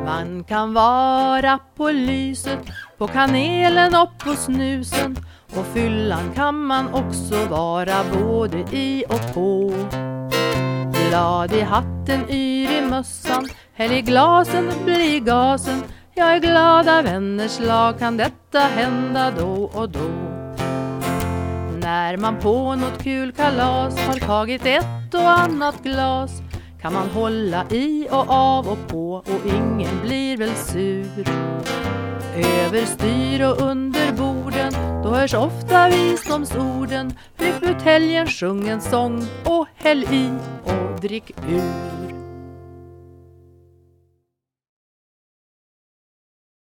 Man kan vara på lyset, på kanelen och på snusen, och fyllan kan man också vara både i och på. Glad i hatten, yr i mössan, häll i glasen, blir gasen. Jag är glada vänners lag, kan detta hända då och då. När man på något kul kalas har tagit ett och annat glas, kan man hålla i och av och på, och ingen blir väl sur. Över styr och under borden, då hörs ofta visdomsorden. Ryck buteljen, sjung en sång och häll i och drick ur.